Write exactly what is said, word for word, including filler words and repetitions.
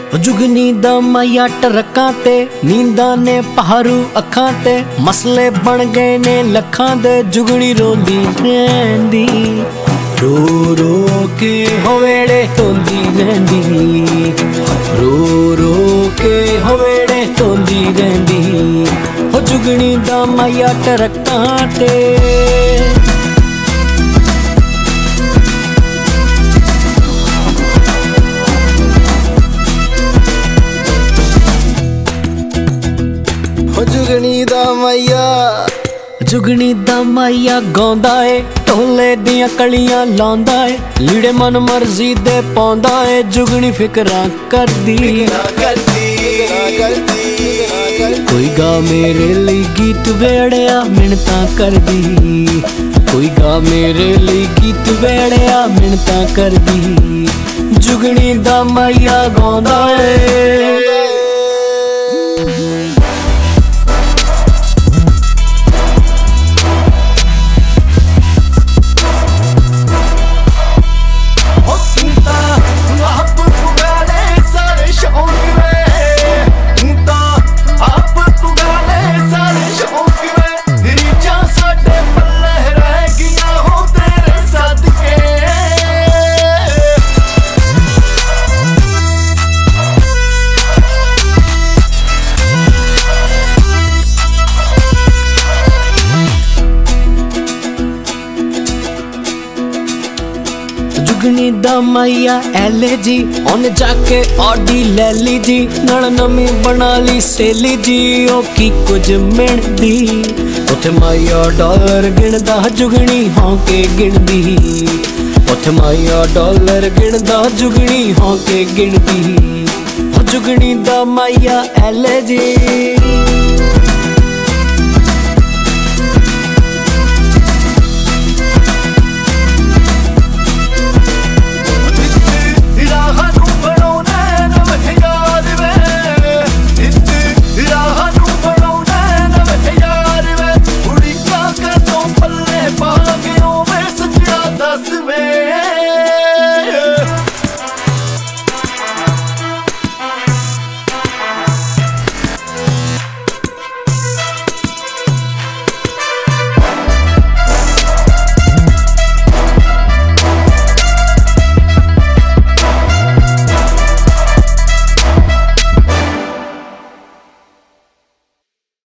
जुगनी दा माया टरकां ते नींदा ने पहारू अखां ते मसले बन गए ने लखां दे जुगनी रोंदी रहिंदी रो रो के हवेड़े धोंदी रहिंदी रो रो के हवेड़े धोंदी रहिंदी हो जुगनी दा माया टरकां ते जुगनी दा माया जुगनी दा माया गाउंदा है ढोले दियां कलियां लांदा है लीड़े मन मर्जी दे पाउंदा है जुगनी फिकरां करदी कोई गा मेरे लिए गीत वेड़िया मिन्नतां करदी कोई गा मेरे लिए गीत वेड़िया मिन्नतां करदी जुगनी दा माया गाउंदा है जुगनी दा माया एले जी उन जाके ऑडी ले ली जी नाल नमी बना ली सेली जी ओ की कुछ मिलदी उथे माया डॉलर गिनदा जुगनी होके गिनदी उथे माया डॉलर गिनदा जुगनी होके गिनदी जुगनी दा माया एले जी।